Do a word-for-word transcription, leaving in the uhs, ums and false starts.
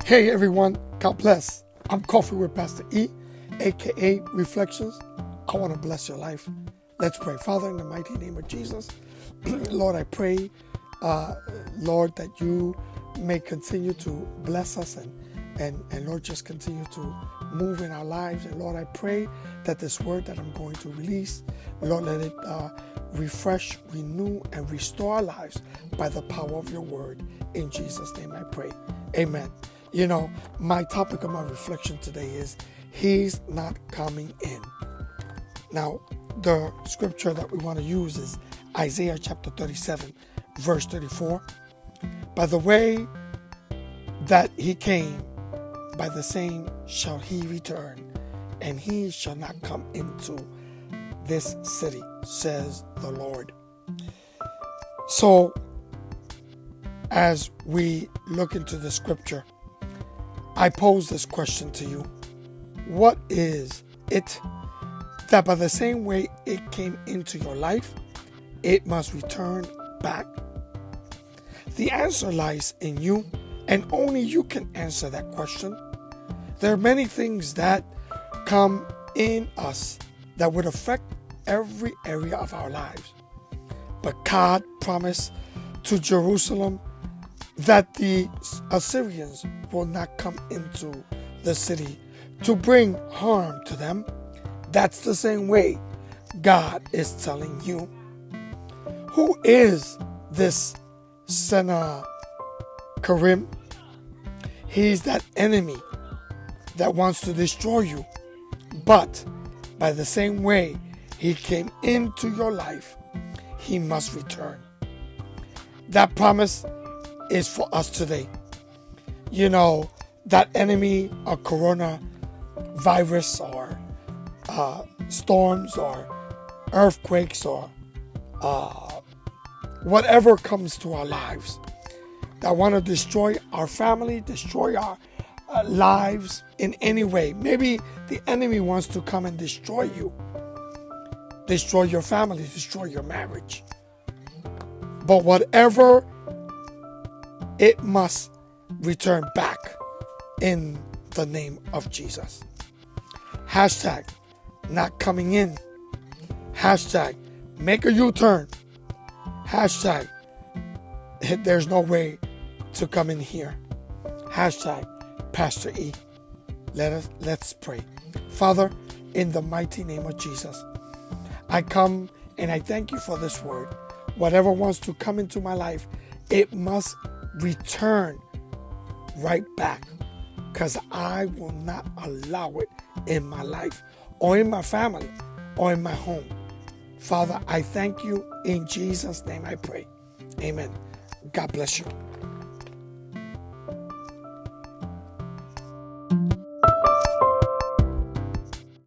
Hey everyone, God bless. I'm Coffee with Pastor E, aka Reflections. I want to bless your life. Let's pray. Father, in the mighty name of Jesus, Lord, I pray, uh, Lord, that you may continue to bless us and, and, and Lord, just continue to move in our lives. And Lord, I pray that this word that I'm going to release, Lord, let it uh, refresh, renew, and restore our lives by the power of your word. In Jesus' name I pray. Amen. You know, my topic of my reflection today is, He's not coming in. Now, the scripture that we want to use is Isaiah chapter thirty-seven, verse thirty-four. By the way that he came, by the same shall he return, and he shall not come into this city, says the Lord. So, as we look into the scripture, I pose this question to you. What is it that by the same way it came into your life, it must return back? The answer lies in you, and only you can answer that question. There are many things that come in us that would affect every area of our lives. But God promised to Jerusalem that the Assyrians will not come into the city to bring harm to them. That's the same way God is telling you. Who is this Sennacherib? He's that enemy that wants to destroy you. But by the same way he came into your life, he must return. That promise is for us today. You know, that enemy of coronavirus or uh, storms or earthquakes or uh, whatever comes to our lives that want to destroy our family, destroy our uh, lives in any way. Maybe the enemy wants to come and destroy you, destroy your family, destroy your marriage. But whatever, it must return back in the name of Jesus. Hashtag not coming in. Hashtag make a U-turn. Hashtag there's no way to come in here. Hashtag Pastor E. Let us let's pray. Father, in the mighty name of Jesus, I come and I thank you for this word. Whatever wants to come into my life, it must return right back, because I will not allow it in my life or in my family or in my home. Father, I thank you. In Jesus' name I pray. Amen. God bless you.